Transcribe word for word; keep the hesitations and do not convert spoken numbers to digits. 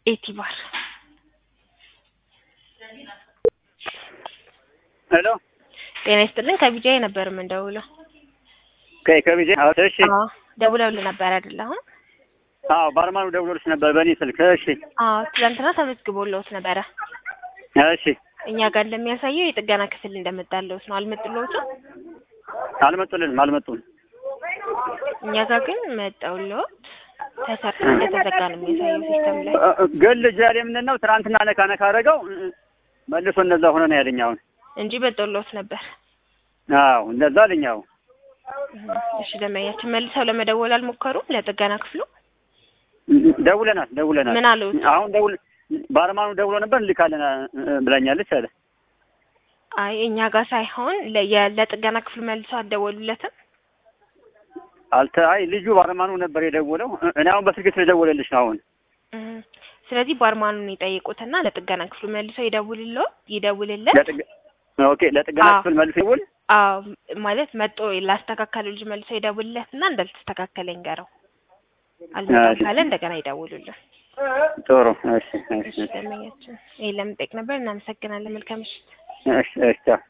ኤቲባር ሄሎ ጤና ይስጥልኝ ከቢጃይ ነበር ምን ደውለው ከይ ከቢጃይ አዎ እሺ አዎ ደውለው ነበር አይደል አሁን አዎ ባርማኑ ደውሎልሽ ነበር በእኔ ስልክ እሺ አዎ ትላንትና ተመዝግቦልዎት ነበር እሺ እኛ ጋር እንደሚያሳየው የጥገና ክፍል እንደመጣልዎት ነው አልመጥልዎትም አልመጡልንም አልመጡም እኛ ጋር ግን መጣውልዎት ተሰርቶ እንደተዘጋ ነው የሚያሳየው ሲስተም ላይ ግን ልጅ ያለ ምን ነው ትናንትና ነካ ነካ አደረገው መልሶ እንደዛ ሆነ ነው ያለኝ አሁን እንጂ በጠሎት ነበር አዎ እንደዛ አለኛው እሺ ለማያችን መልሰው ለመደወል አልሞከሩም ለጥገና ክፍሉ ደውለናል ደውለናል ምን አሉት አሁን ደውል ባርማኑ ደውሎ ነበር ልካለና ብላኛለች አለ አይ እኛ ጋር ሳይሆን ለጥገና ክፍሉ መልሰው አደወሉለትም አልተ አይ ልጁ ባርማኑ ነበር የደወለው እኔ አሁን በስልክ ስለደወለልሽ ነው አሁን ስለዚህ ባርማኑን ይጠይቁትና ለጥገና ክፍሉ መልሰው ይደውልልዎ ይደውልለት ኦኬ ለጥገና ክፍል መልሰው ይደውል አዎ ማለት መጥቶ ላስተካከለው ልጅ መልሰው ይደውልለትና እንዳልተስተካከለ ይንገረው አልተስተካከለ እንደገና ይደውሉልን ጥሩ እሺ እሺ ለማያችን ይሄ ለምን ጠይቅ ነበር እናመሰግናለን መልካም ምሽት እሺ እሺ